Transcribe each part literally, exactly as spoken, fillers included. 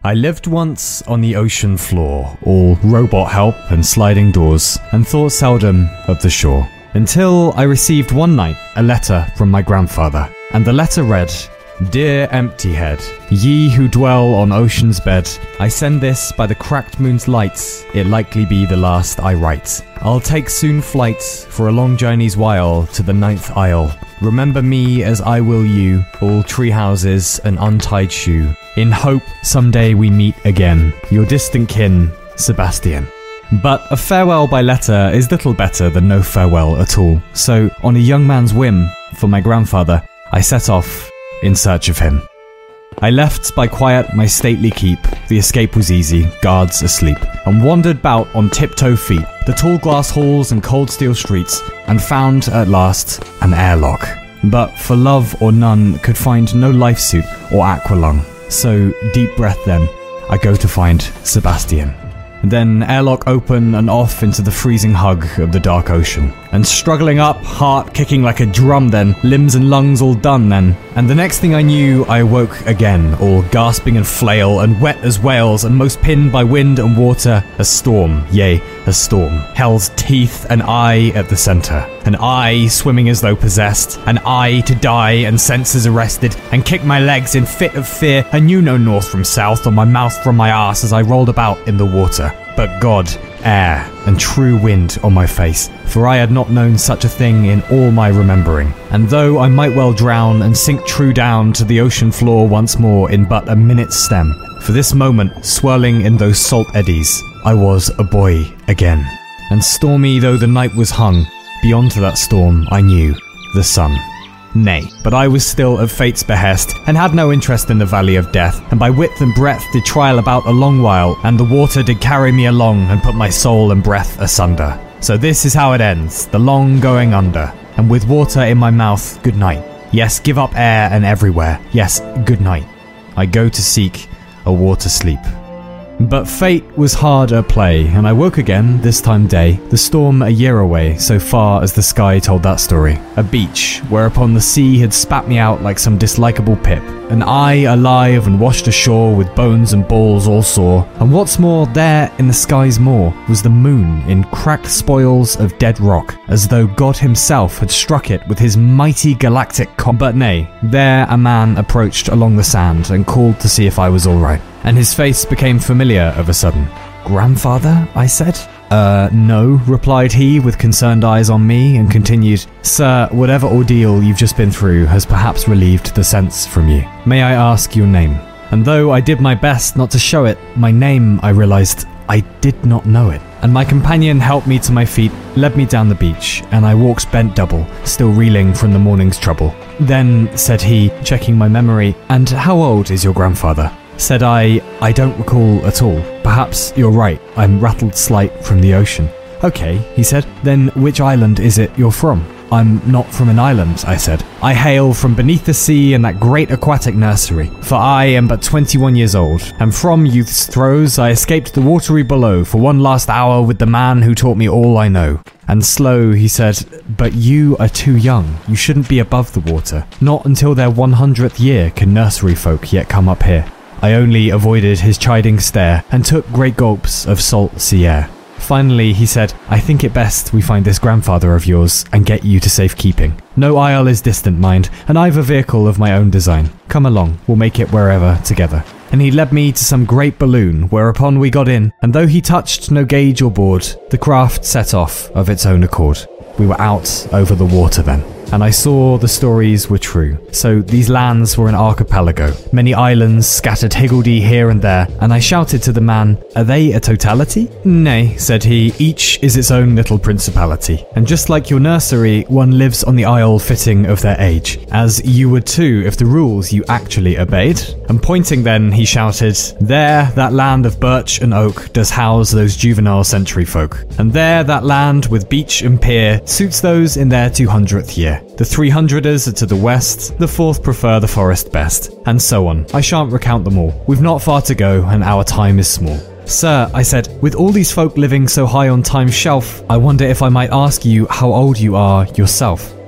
I lived once on the ocean floor, all robot help and sliding doors, and thought seldom of the shore. Until I received one night a letter from my grandfather, and the letter read, "Dear empty head, ye who dwell on ocean's bed, I send this by the cracked moon's lights, it likely be the last I write. I'll take soon flight for a long journey's while to the ninth isle. Remember me as I will you, all tree houses and untied shoe. In hope someday we meet again, your distant kin, Sebastian." But a farewell by letter is little better than no farewell at all. So, on a young man's whim, for my grandfather, I set off in search of him. I left by quiet my stately keep, the escape was easy, guards asleep, and wandered about on tiptoe feet, the tall glass halls and cold steel streets, and found at last an airlock. But for love or none could find no life suit or aqualung. So deep breath then, I go to find Sebastian. Then airlock open and off into the freezing hug of the dark ocean. And struggling up, heart kicking like a drum then, limbs and lungs all done then. And the next thing I knew, I awoke again, all gasping and flail, and wet as whales, and most pinned by wind and water, a storm, yea, a storm. Hell's teeth, and I at the centre. And I swimming as though possessed, and I to die and senses arrested, and kick my legs in fit of fear, and knew no north from south, or my mouth from my arse as I rolled about in the water. But God, air, and true wind on my face, for I had not known such a thing in all my remembering. And though I might well drown and sink true down to the ocean floor once more in but a minute's stem, for this moment, swirling in those salt eddies, I was a boy again. And stormy though the night was hung, beyond to that storm I knew the sun. Nay, but I was still at fate's behest, and had no interest in the valley of death, and by width and breadth did trial about a long while, and the water did carry me along, and put my soul and breath asunder. So this is how it ends, the long going under, and with water in my mouth, good night. Yes, give up air and everywhere, yes, good night. I go to seek a water sleep. But fate was hard at play, and I woke again, this time day, the storm a year away, so far as the sky told that story. A beach, whereupon the sea had spat me out like some dislikable pip. And I, alive and washed ashore with bones and balls all sore. And what's more, there in the sky's more was the moon in cracked spoils of dead rock, as though God himself had struck it with his mighty galactic com- But nay, there a man approached along the sand and called to see if I was all right. And his face became familiar of a sudden. "Grandfather?" I said. Uh, no, replied he with concerned eyes on me, and continued, "Sir, whatever ordeal you've just been through has perhaps relieved the sense from you. May I ask your name?" And though I did my best not to show it, my name, I realized, I did not know it. And my companion helped me to my feet, led me down the beach, and I walked bent double, still reeling from the morning's trouble. Then, said he, checking my memory, "And how old is your grandfather?" Said I, "I don't recall at all. Perhaps you're right, I'm rattled slight from the ocean." "Okay," he said, "then which island is it you're from?" "I'm not from an island," I said. "I hail from beneath the sea in that great aquatic nursery, for I am but twenty-one years old, and from youth's throes I escaped the watery below for one last hour with the man who taught me all I know." And slow, he said, "But you are too young. You shouldn't be above the water. Not until their one hundredth year can nursery folk yet come up here." I only avoided his chiding stare and took great gulps of salt sea air. Finally, he said, "I think it best we find this grandfather of yours and get you to safekeeping. No isle is distant, mind, and I've a vehicle of my own design. Come along, we'll make it wherever together." And he led me to some great balloon, whereupon we got in, and though he touched no gauge or board, the craft set off of its own accord. We were out over the water then, and I saw the stories were true. So these lands were an archipelago, many islands scattered higgledy here and there, and I shouted to the man, "Are they a totality?" "Nay," said he, "each is its own little principality, and just like your nursery, one lives on the isle fitting of their age, as you would too if the rules you actually obeyed." And pointing then, he shouted, "There, that land of birch and oak does house those juvenile century folk, and there that land with beach and pier suits those in their two hundredth year. The three hundreders are to the west, the fourth prefer the forest best," and so on. I shan't recount them all. We've not far to go, and our time is small. "Sir," I said, "with all these folk living so high on time's shelf, I wonder if I might ask you how old you are yourself."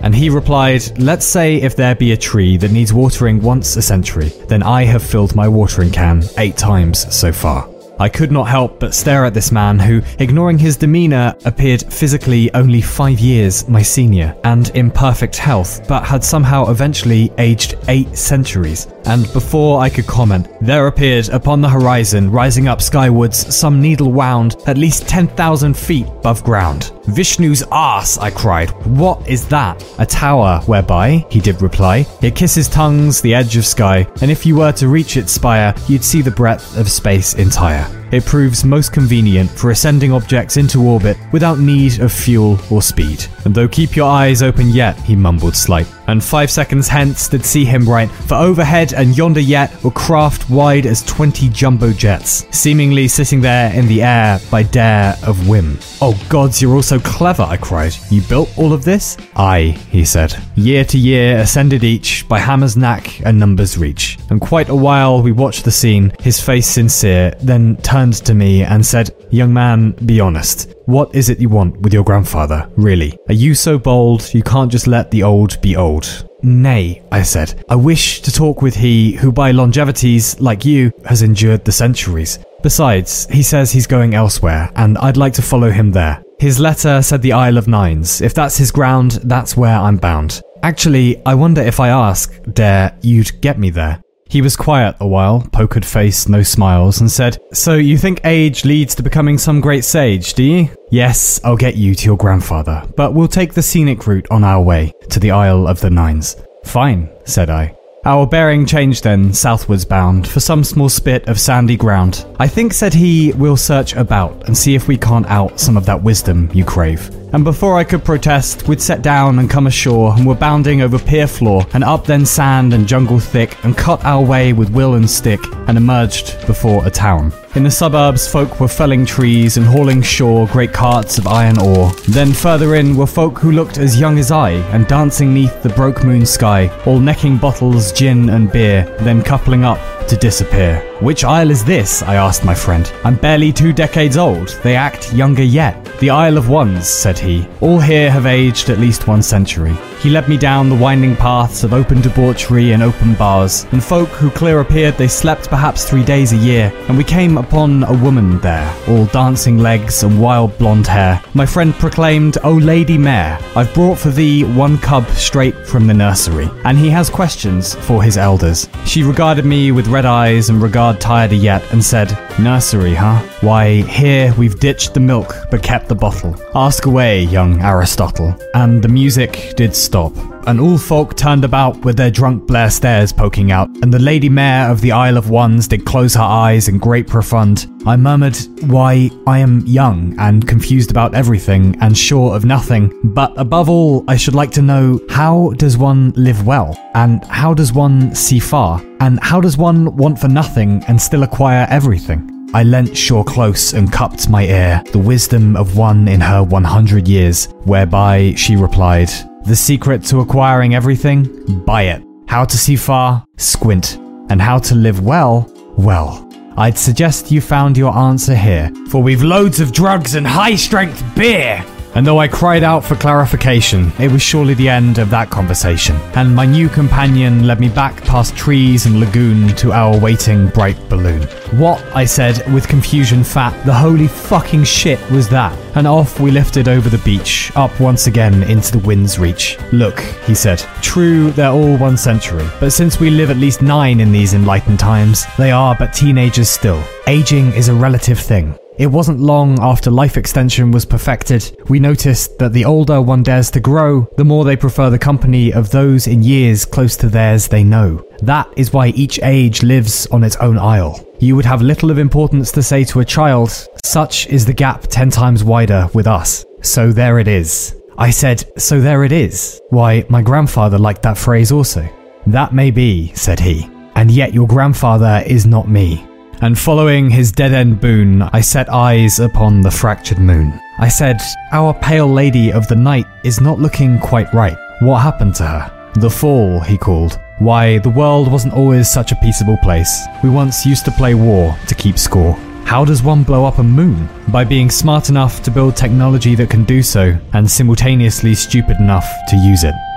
And he replied, let's say if there be a tree that needs watering once a century, then I have filled my watering can eight times so far. I could not help but stare at this man who, ignoring his demeanour, appeared physically only five years my senior and in perfect health, but had somehow eventually aged eight centuries. And before I could comment, there appeared upon the horizon, rising up skywards, some needle wound at least ten thousand feet above ground. Vishnu's arse, I cried. What is that? A tower whereby, he did reply, it kisses tongues the edge of sky, and if you were to reach its spire, you'd see the breadth of space entire. It proves most convenient for ascending objects into orbit without need of fuel or speed. And though keep your eyes open yet, he mumbled slight, and five seconds hence did see him right, for overhead and yonder yet were craft wide as twenty jumbo jets, seemingly sitting there in the air by dare of whim. Oh gods, you're all so clever, I cried. You built all of this? Aye, he said. Year to year ascended each by hammer's knack and numbers reach. And quite a while we watched the scene, his face sincere, then turned to me and said, young man, be honest. What is it you want with your grandfather, really? Are you so bold you can't just let the old be old? Nay, I said, I wish to talk with he who by longevities, like you, has endured the centuries. Besides, he says he's going elsewhere, and I'd like to follow him there. His letter said the Isle of Nines. If that's his ground, that's where I'm bound. Actually, I wonder if I ask, dare, you'd get me there. He was quiet a while, pokered face, no smiles, and said, so you think age leads to becoming some great sage, do you? Yes, I'll get you to your grandfather, but we'll take the scenic route on our way to the Isle of the Nines. Fine, said I. Our bearing changed then, southwards bound, for some small spit of sandy ground. I think, said he, we'll search about and see if we can't out some of that wisdom you crave. And before I could protest, we'd set down and come ashore, and were bounding over pier floor, and up then sand and jungle thick, and cut our way with will and stick, and emerged before a town. In the suburbs, folk were felling trees and hauling shore great carts of iron ore. Then further in were folk who looked as young as I, and dancing neath the broke moon sky, all necking bottles, gin and beer, then coupling up to disappear. Which isle is this? I asked my friend. I'm barely two decades old. They act younger yet. The Isle of Ones, said he. All here have aged at least one century. He led me down the winding paths of open debauchery and open bars, and folk who clear appeared they slept perhaps three days a year, and we came upon a woman there, all dancing legs and wild blonde hair. My friend proclaimed, O Lady Mare, I've brought for thee one cub straight from the nursery, and he has questions for his elders. She regarded me with red eyes and regard tireder yet, and said, nursery, huh? Why, here we've ditched the milk, but kept the bottle. Ask away, young Aristotle. And the music did stop, and all folk turned about with their drunk blare stares poking out, and the Lady Mare of the Isle of Ones did close her eyes in great profund. I murmured, why, I am young and confused about everything and sure of nothing, but above all, I should like to know, how does one live well? And how does one see far? And how does one want for nothing and still acquire everything? I leant sure close and cupped my ear, the wisdom of one in her one hundred years, whereby she replied, the secret to acquiring everything? Buy it. How to see far? Squint. And how to live well? Well. I'd suggest you found your answer here, for we've loads of drugs and high-strength beer! And though I cried out for clarification, it was surely the end of that conversation, and my new companion led me back past trees and lagoon to our waiting bright balloon. What, I said, with confusion fat, the holy fucking shit was that? And off we lifted over the beach, up once again into the wind's reach. Look, he said, true, they're all one century, but since we live at least nine in these enlightened times, they are but teenagers still. Aging is a relative thing. It wasn't long after life extension was perfected, we noticed that the older one dares to grow, the more they prefer the company of those in years close to theirs they know. That is why each age lives on its own isle. You would have little of importance to say to a child, such is the gap ten times wider with us. So there it is. I said, so there it is. Why, my grandfather liked that phrase also. That may be, said he, and yet your grandfather is not me. And following his dead-end boon, I set eyes upon the fractured moon. I said, our pale lady of the night is not looking quite right. What happened to her? The fall, he called. Why, the world wasn't always such a peaceable place. We once used to play war to keep score. How does one blow up a moon? By being smart enough to build technology that can do so, and simultaneously stupid enough to use it.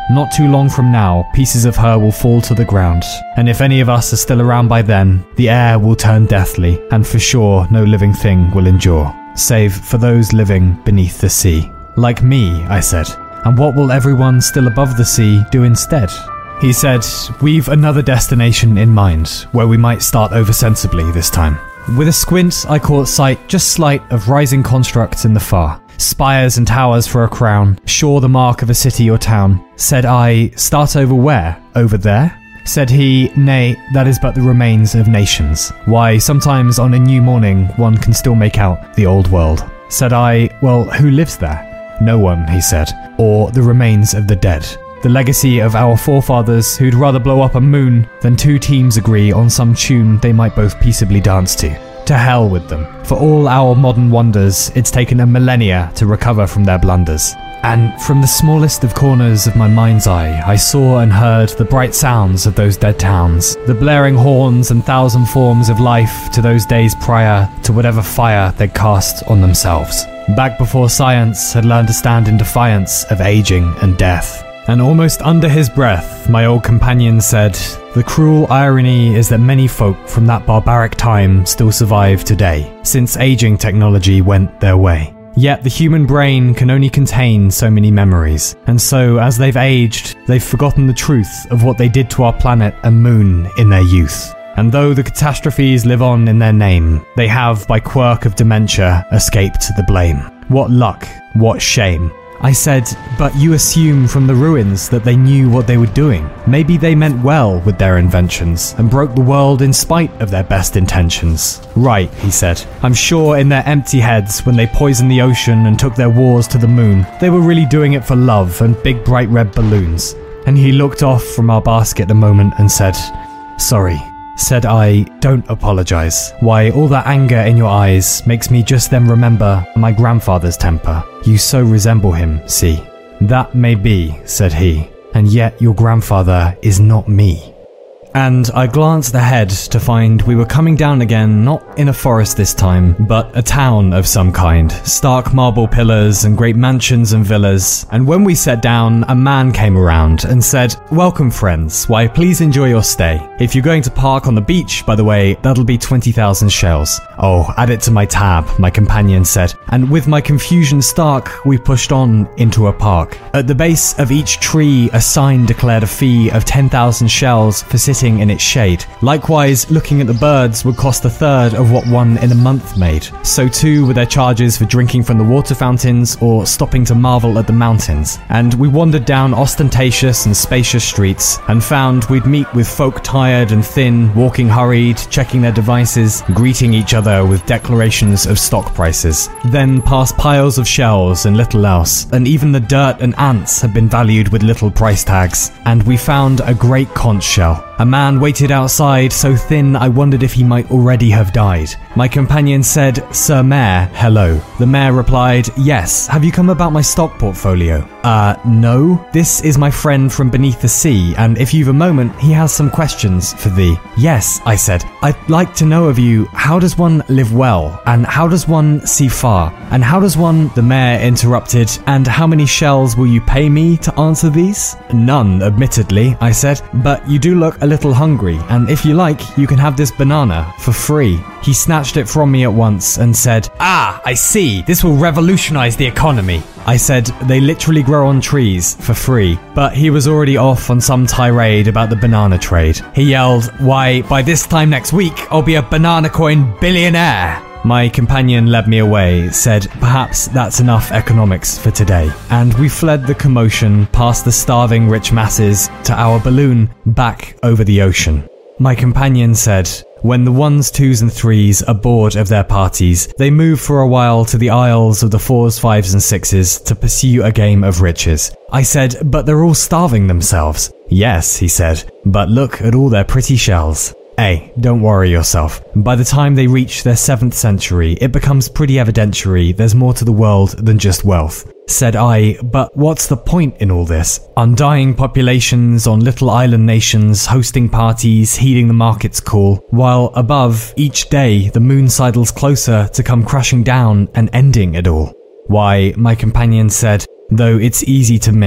Not too long from now, pieces of her will fall to the ground, and if any of us are still around by then, the air will turn deathly, and for sure no living thing will endure, save for those living beneath the sea. Like me, I said. And what will everyone still above the sea do instead? He said, we've another destination in mind, where we might start over sensibly this time. With a squint, I caught sight, just slight, of rising constructs in the far. Spires and towers for a crown, sure the mark of a city or town. Said I, start over where? Over there? Said he, nay, that is but the remains of nations. Why, sometimes on a new morning, one can still make out the old world. Said I, well, who lives there? No one, he said, or the remains of the dead. The legacy of our forefathers who'd rather blow up a moon than two teams agree on some tune they might both peaceably dance to. To hell with them. For all our modern wonders, it's taken a millennia to recover from their blunders. And from the smallest of corners of my mind's eye, I saw and heard the bright sounds of those dead towns, the blaring horns and thousand forms of life to those days prior to whatever fire they'd cast on themselves. Back before science had learned to stand in defiance of aging and death. And almost under his breath, my old companion said, the cruel irony is that many folk from that barbaric time still survive today, since aging technology went their way. Yet the human brain can only contain so many memories, and so as they've aged, they've forgotten the truth of what they did to our planet and moon in their youth. And though the catastrophes live on in their name, they have, by quirk of dementia, escaped the blame. What luck, what shame. I said, but you assume from the ruins that they knew what they were doing. Maybe they meant well with their inventions and broke the world in spite of their best intentions. Right, he said. I'm sure in their empty heads, when they poisoned the ocean and took their wars to the moon, they were really doing it for love and big bright red balloons. And he looked off from our basket a moment and said, sorry. Said I, don't apologize. Why, all that anger in your eyes makes me just then remember my grandfather's temper. You so resemble him, see. That may be, said he, and yet your grandfather is not me. And I glanced ahead to find we were coming down again, not in a forest this time, but a town of some kind. Stark marble pillars and great mansions and villas. And when we sat down, a man came around and said, welcome friends, why please enjoy your stay. If you're going to park on the beach, by the way, that'll be twenty thousand shells. Oh, add it to my tab, my companion said. And with my confusion stark, we pushed on into a park. At the base of each tree, a sign declared a fee of ten thousand shells for sitting in its shade. Likewise, looking at the birds would cost a third of what one in a month made. So too were their charges for drinking from the water fountains or stopping to marvel at the mountains. And we wandered down ostentatious and spacious streets and found we'd meet with folk tired and thin, walking hurried, checking their devices, greeting each other with declarations of stock prices. Then past piles of shells and little else, and even the dirt and ants had been valued with little price tags. And we found a great conch shell. A man waited outside, so thin I wondered if he might already have died. My companion said, Sir Mayor, hello. The mayor replied, yes, have you come about my stock portfolio? Uh, no. This is my friend from beneath the sea, and if you've a moment, he has some questions for thee. Yes, I said, I'd like to know of you, how does one live well, and how does one see far, and how does one, the mayor interrupted, and how many shells will you pay me to answer these? None, admittedly, I said, but you do look a little hungry, and if you like, you can have this banana for free. He snatched it from me at once and said, ah, I see, this will revolutionize the economy. I said, they literally grow on trees for free, but he was already off on some tirade about the banana trade. He yelled, why, by this time next week, I'll be a banana coin billionaire. My companion led me away, said, perhaps that's enough economics for today. And we fled the commotion past the starving rich masses to our balloon back over the ocean. My companion said, when the ones, twos and threes are bored of their parties, they move for a while to the isles of the fours, fives and sixes to pursue a game of riches. I said, but they're all starving themselves. Yes, he said, but look at all their pretty shells. Hey, don't worry yourself. By the time they reach their seventh century, it becomes pretty evidentiary there's more to the world than just wealth. Said I, but what's the point in all this? Undying populations on little island nations, hosting parties, heeding the market's call, while above, each day, the moon sidles closer to come crashing down and ending it all. Why, my companion said, though it's easy to miss,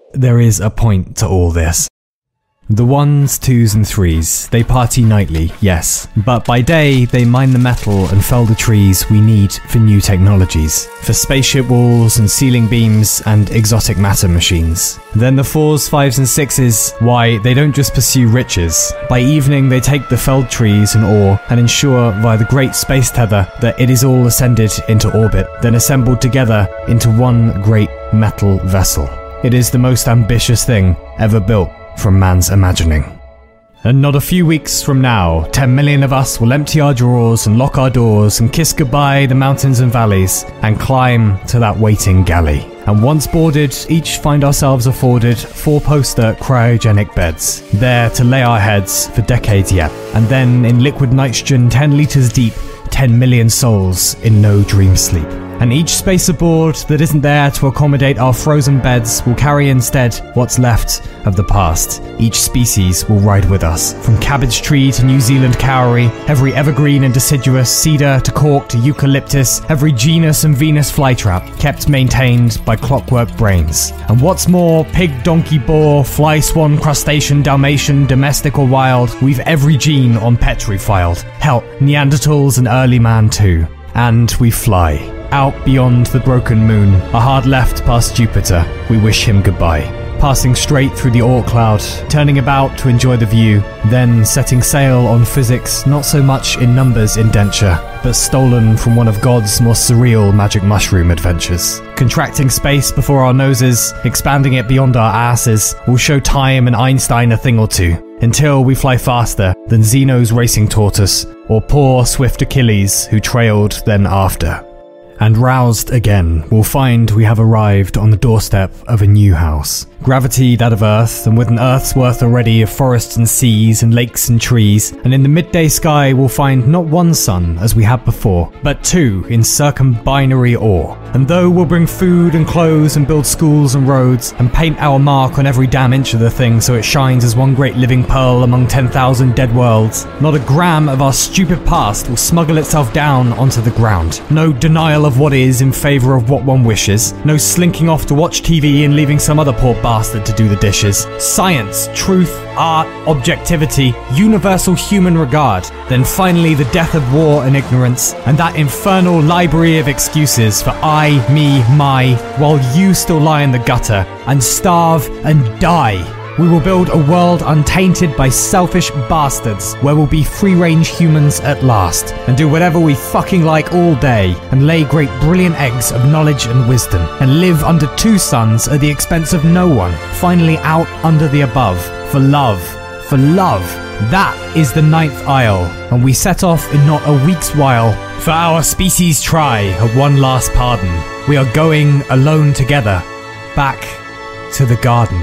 there is a point to all this. The ones, twos and threes, they party nightly, yes, but by day they mine the metal and fell the trees we need for new technologies, for spaceship walls and ceiling beams and exotic matter machines. Then the fours, fives and sixes, why, they don't just pursue riches. By evening they take the felled trees and ore and ensure via the great space tether that it is all ascended into orbit, then assembled together into one great metal vessel. It is the most ambitious thing ever built from man's imagining. And not a few weeks from now, ten million of us will empty our drawers and lock our doors and kiss goodbye the mountains and valleys and climb to that waiting galley. And once boarded, each find ourselves afforded four-poster cryogenic beds, there to lay our heads for decades yet. And then in liquid nitrogen ten litres deep, ten million souls in no dream sleep. And each space aboard that isn't there to accommodate our frozen beds will carry instead what's left of the past. Each species will ride with us, from cabbage tree to New Zealand kauri, every evergreen and deciduous, cedar to cork to eucalyptus, every genus and Venus flytrap, kept maintained by clockwork brains. And what's more, pig, donkey, boar, fly, swan, crustacean, Dalmatian, domestic or wild, we've every gene on Petri filed. Hell, Neanderthals and early man too. And we fly. Out beyond the broken moon, a hard left past Jupiter, we wish him goodbye. Passing straight through the Oort cloud, turning about to enjoy the view, then setting sail on physics not so much in numbers indenture, but stolen from one of God's more surreal magic mushroom adventures. Contracting space before our noses, expanding it beyond our asses, will show time and Einstein a thing or two, until we fly faster than Zeno's racing tortoise, or poor swift Achilles who trailed then after. And roused again, we'll find we have arrived on the doorstep of a new house. Gravity that of Earth, and with an Earth's worth already of forests and seas and lakes and trees, and in the midday sky we'll find not one sun as we had before, but two in circumbinary ore. And though we'll bring food and clothes and build schools and roads, and paint our mark on every damn inch of the thing so it shines as one great living pearl among ten thousand dead worlds, not a gram of our stupid past will smuggle itself down onto the ground. No denial of what is in favour of what one wishes, no slinking off to watch T V and leaving some other poor bastard to do the dishes. Science, truth, art, objectivity, universal human regard, then finally the death of war and ignorance, and that infernal library of excuses for I, me, my, while you still lie in the gutter and starve and die. We will build a world untainted by selfish bastards, where we'll be free-range humans at last, and do whatever we fucking like all day, and lay great brilliant eggs of knowledge and wisdom, and live under two suns at the expense of no one, finally out under the above, for love, for love. That is the ninth isle, and we set off in not a week's while, for our species try at one last pardon. We are going alone together, back to the garden.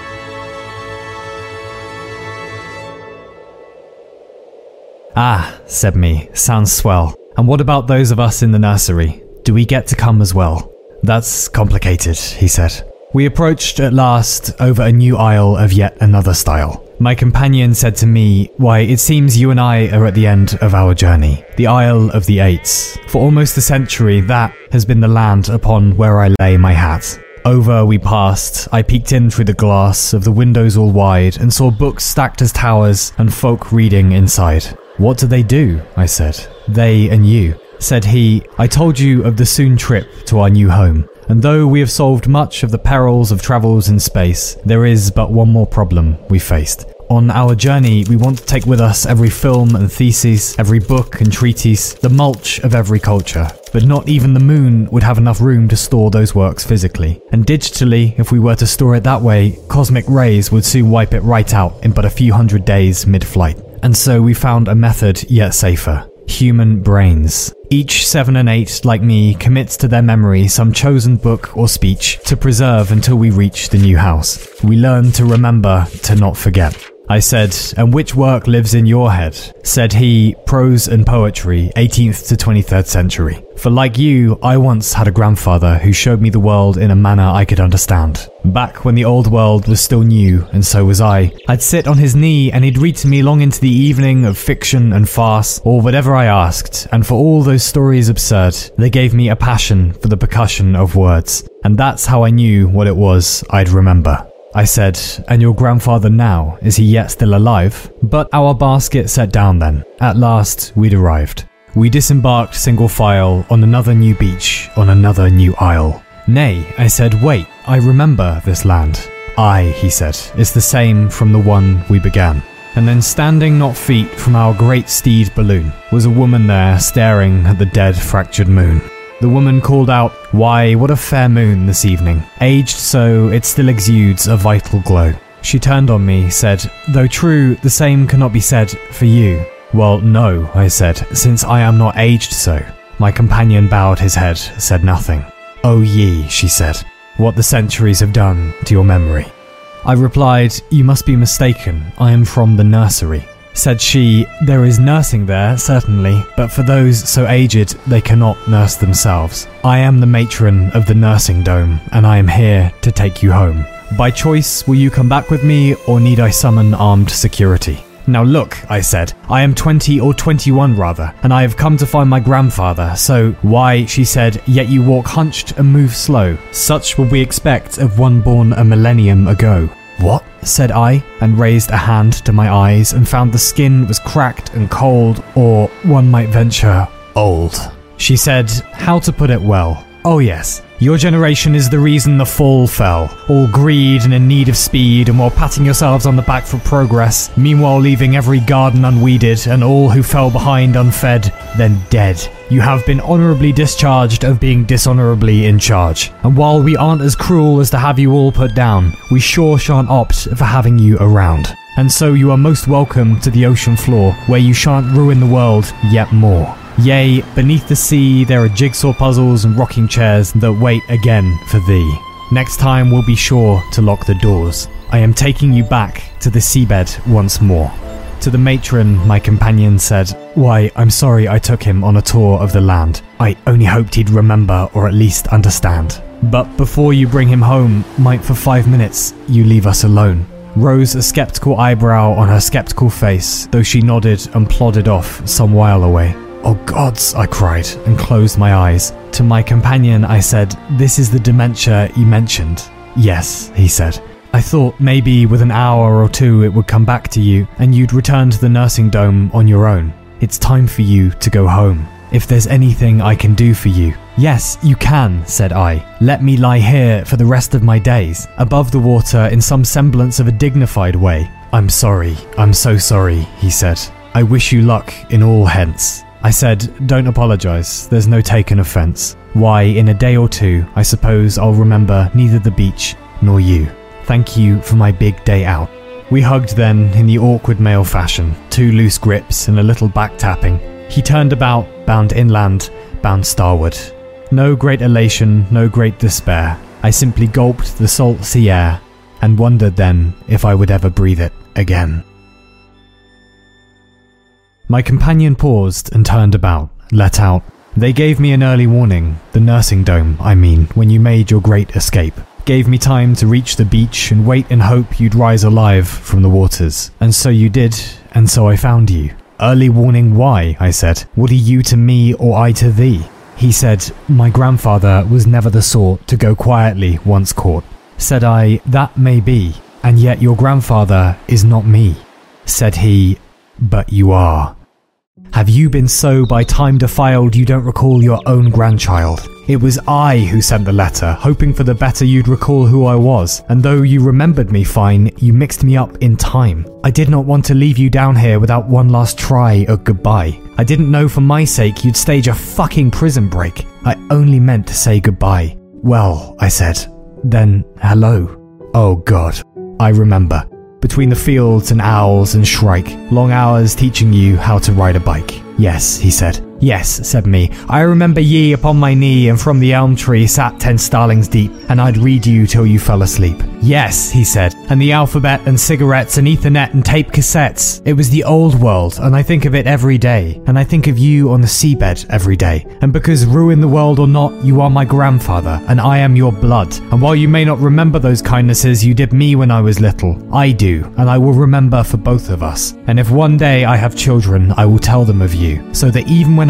Ah, said me, sounds swell. And what about those of us in the nursery? Do we get to come as well? That's complicated, he said. We approached at last over a new isle of yet another style. My companion said to me, why, it seems you and I are at the end of our journey. The Isle of the Eights. For almost a century, that has been the land upon where I lay my hat. Over we passed, I peeked in through the glass of the windows all wide and saw books stacked as towers and folk reading inside. What do they do? I said. They and you. Said he, I told you of the soon trip to our new home. And though we have solved much of the perils of travels in space, there is but one more problem we faced. On our journey, we want to take with us every film and thesis, every book and treatise, the mulch of every culture. But not even the moon would have enough room to store those works physically. And digitally, if we were to store it that way, cosmic rays would soon wipe it right out in but a few hundred days mid-flight. And so we found a method yet safer. Human brains. Each seven and eight, like me, commits to their memory some chosen book or speech to preserve until we reach the new house. We learn to remember, to not forget. I said, and which work lives in your head? Said he, prose and poetry, eighteenth to twenty-third century. For like you, I once had a grandfather who showed me the world in a manner I could understand. Back when the old world was still new, and so was I, I'd sit on his knee and he'd read to me long into the evening of fiction and farce, or whatever I asked, and for all those stories absurd, they gave me a passion for the percussion of words. And that's how I knew what it was I'd remember. I said, and your grandfather now, is he yet still alive? But our basket set down then. At last, we'd arrived. We disembarked single file on another new beach, on another new isle. Nay, I said, wait, I remember this land. Aye, he said, it's the same from the one we began. And then standing not feet from our great steed balloon was a woman there staring at the dead fractured moon. The woman called out, "Why, what a fair moon this evening. Aged so, it still exudes a vital glow." She turned on me, said, "Though true, the same cannot be said for you." "Well, no," I said, "since I am not aged so." My companion bowed his head, said nothing. "O ye," she said, "what the centuries have done to your memory." I replied, "You must be mistaken, I am from the nursery." Said she, "There is nursing there, certainly, but for those so aged they cannot nurse themselves. I am the matron of the nursing dome, and I am here to take you home. By choice, will you come back with me, or need I summon armed security?" "Now look," I said, "I am twenty or twenty-one rather, and I have come to find my grandfather, so why," she said, "yet you walk hunched and move slow. Such would we expect of one born a millennium ago." "What?" said I, and raised a hand to my eyes and found the skin was cracked and cold, or one might venture, old. She said, "How to put it well? Oh yes, your generation is the reason the fall fell, all greed and in need of speed, and while patting yourselves on the back for progress, meanwhile leaving every garden unweeded and all who fell behind unfed, then dead. You have been honourably discharged of being dishonourably in charge, and while we aren't as cruel as to have you all put down, we sure shan't opt for having you around. And so you are most welcome to the ocean floor, where you shan't ruin the world yet more. Yea, beneath the sea there are jigsaw puzzles and rocking chairs that wait again for thee. Next time we'll be sure to lock the doors. I am taking you back to the seabed once more." To the matron, my companion said, "Why, I'm sorry I took him on a tour of the land. I only hoped he'd remember or at least understand. But before you bring him home, might for five minutes you leave us alone?" Rose a skeptical eyebrow on her skeptical face, though she nodded and plodded off some while away. "Oh gods," I cried, and closed my eyes. To my companion I said, "This is the dementia you mentioned." "Yes," he said. "I thought maybe with an hour or two it would come back to you, and you'd return to the nursing dome on your own. It's time for you to go home. If there's anything I can do for you." "Yes, you can," said I. "Let me lie here for the rest of my days, above the water in some semblance of a dignified way." "I'm sorry, I'm so sorry," he said. "I wish you luck in all hence." I said, "Don't apologise, there's no taken offence. Why, in a day or two, I suppose I'll remember neither the beach nor you. Thank you for my big day out." We hugged then in the awkward male fashion, two loose grips and a little back tapping. He turned about, bound inland, bound starward. No great elation, no great despair. I simply gulped the salt sea air and wondered then if I would ever breathe it again. My companion paused and turned about, let out. "They gave me an early warning, the nursing dome, I mean, when you made your great escape. Gave me time to reach the beach and wait and hope you'd rise alive from the waters. And so you did, and so I found you." "Early warning why?" I said. "What are you to me or I to thee?" He said, "My grandfather was never the sort to go quietly once caught." Said I, "That may be, and yet your grandfather is not me." Said he, "But you are. Have you been so by time defiled you don't recall your own grandchild? It was I who sent the letter, hoping for the better you'd recall who I was, and though you remembered me fine, you mixed me up in time. I did not want to leave you down here without one last try at goodbye. I didn't know for my sake you'd stage a fucking prison break. I only meant to say goodbye." "Well," I said, "then hello." Oh God, I remember. Between the fields and owls and shrike, long hours teaching you how to ride a bike. "Yes," he said. "Yes," said me. "I remember ye upon my knee, and from the elm tree sat ten starlings deep, and I'd read you till you fell asleep." "Yes," he said. "And the alphabet and cigarettes and ethernet and tape cassettes. It was the old world, and I think of it every day. And I think of you on the seabed every day. And because ruin the world or not, you are my grandfather, and I am your blood. And while you may not remember those kindnesses you did me when I was little, I do, and I will remember for both of us. And if one day I have children, I will tell them of you, so that even when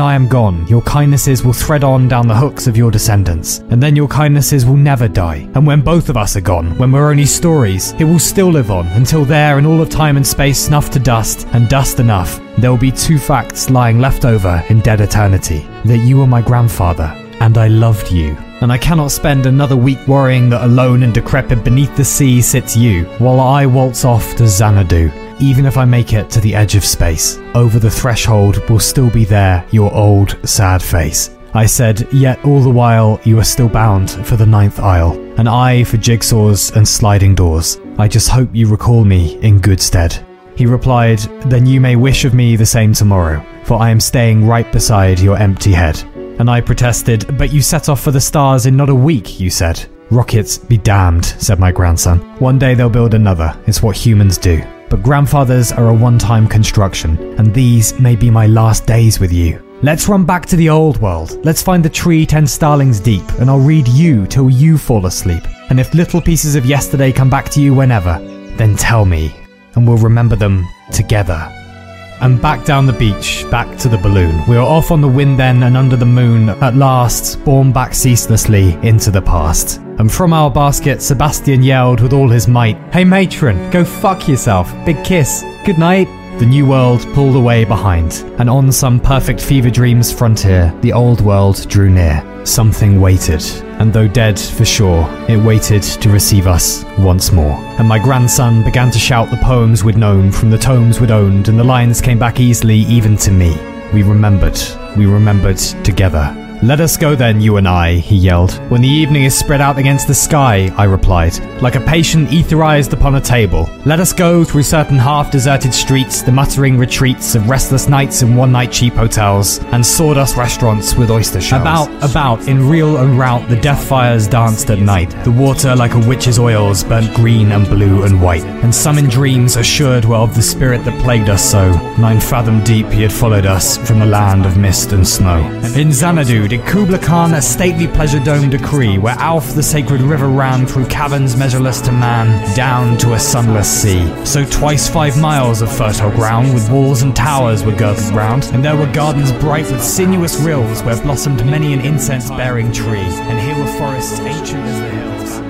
I am gone, your kindnesses will thread on down the hooks of your descendants, and then your kindnesses will never die. And when both of us are gone, when we're only stories, it will still live on, until there and all of time and space snuff to dust, and dust enough, there will be two facts lying left over in dead eternity, that you were my grandfather, and I loved you. And I cannot spend another week worrying that alone and decrepit beneath the sea sits you, while I waltz off to Xanadu. Even if I make it to the edge of space, over the threshold will still be there your old, sad face. I said, yet all the while you are still bound for the ninth isle, an eye for jigsaws and sliding doors. I just hope you recall me in good stead. He replied, then you may wish of me the same tomorrow, for I am staying right beside your empty head. And I protested, but you set off for the stars in not a week, you said. Rockets be damned, said my grandson. One day they'll build another, it's what humans do. But grandfathers are a one-time construction, and these may be my last days with you. Let's run back to the old world. Let's find the tree ten starlings deep, and I'll read you till you fall asleep. And if little pieces of yesterday come back to you whenever, then tell me, and we'll remember them together. And back down the beach, back to the balloon. We were off on the wind then and under the moon, at last, borne back ceaselessly into the past. And from our basket, Sebastian yelled with all his might, "Hey matron, go fuck yourself, big kiss, good night." The new world pulled away behind, and on some perfect fever dream's frontier, the old world drew near. Something waited, and though dead for sure, it waited to receive us once more. And my grandson began to shout the poems we'd known from the tomes we'd owned, and the lines came back easily even to me. We remembered, we remembered together. "Let us go then, you and I," he yelled. "When the evening is spread out against the sky," I replied, "like a patient etherized upon a table. Let us go through certain half-deserted streets, the muttering retreats of restless nights in one-night cheap hotels, and sawdust restaurants with oyster shells. About, about, in reel and rout, the death fires danced at night. The water, like a witch's oils, burnt green and blue and white. And some in dreams assured were of the spirit that plagued us so. Nine fathom deep he had followed us from the land of mist and snow. And in Xanadu, did Kubla Khan a stately pleasure dome decree, where Alf the sacred river ran through caverns measureless to man, down to a sunless sea. So twice five miles of fertile ground, with walls and towers were girdled round, and there were gardens bright with sinuous rills, where blossomed many an incense-bearing tree, and here were forests ancient as the hills.